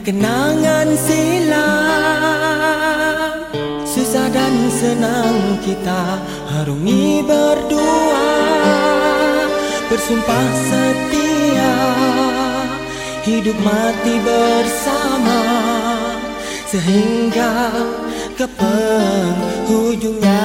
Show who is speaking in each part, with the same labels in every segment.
Speaker 1: kenangan silam. Susah dan senang kita harungi berdua, bersumpah setia, hidup mati bersama, sehingga ke penghujungnya.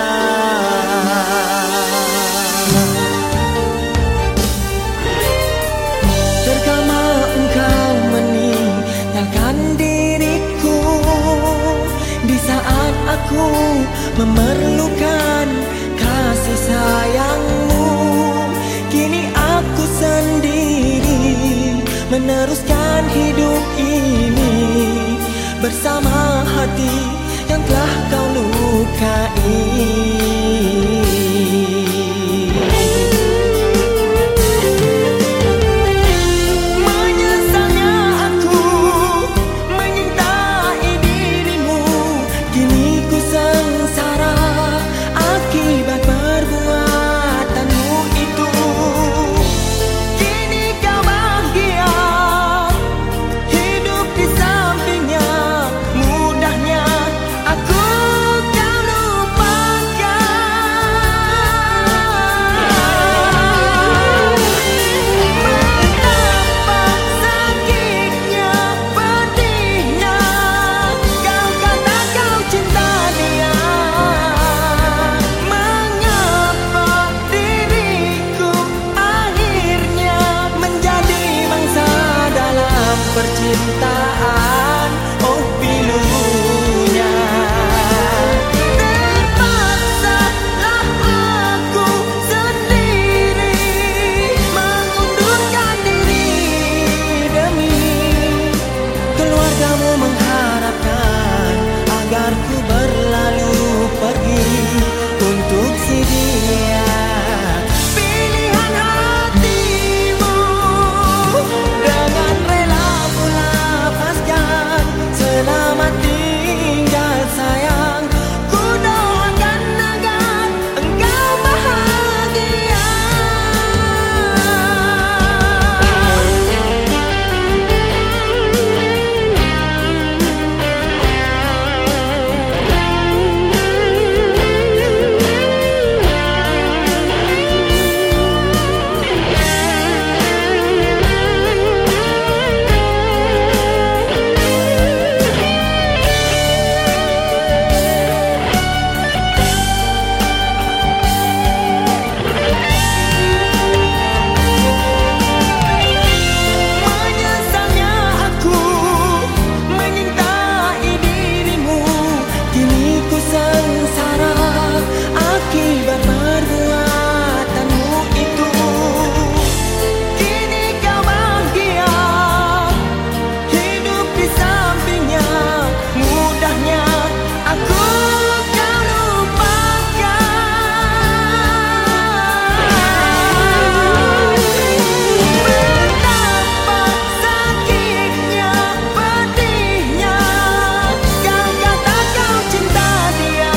Speaker 1: Terkama engkau meninggalkan diriku di saat aku memerlukan kasih sayangmu. Kini aku sendiri meneruskan hidup ini bersama hati yang telah kau lukai. Menyesalnya aku menyintai dirimu, kini ku sengsara akibat perbuatanmu itu. Kini kau bahagia hidup di sampingnya, mudahnya aku kau lupakan. Betapa sakitnya, pedihnya kau kata kau cinta dia. Mengapa diriku akhirnya menjadi mangsa dalam percintaan? Oh pilunya, terpaksalah aku sendiri mengundurkan diri demi keluargamu, mengharapkan agar ku berlalu pergi untuk si dia. Pilihan hatimu dengan rela ku lepaskan. Selamat tinggal sayang, ku doakan agar engkau bahagia. Menyesalnya aku menyintai dirimu, kini ku sengsara akibat perbuatanmu itu. Kini kau bahagia hidup di sampingnya, mudahnya aku kau lupakan. Betapa sakitnya, pedihnya kau kata kau cinta dia.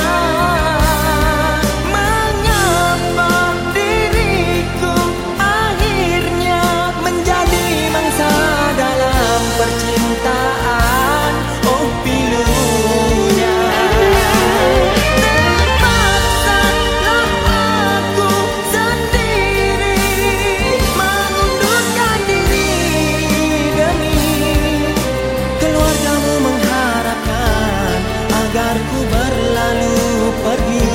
Speaker 1: Mengapa diriku akhirnya menjadi mangsa dalam percintaan? Oh pilunya, terpaksalah aku sendiri mengundurkan diri demi keluargamu, mengharapkan agar ku berlalu pergi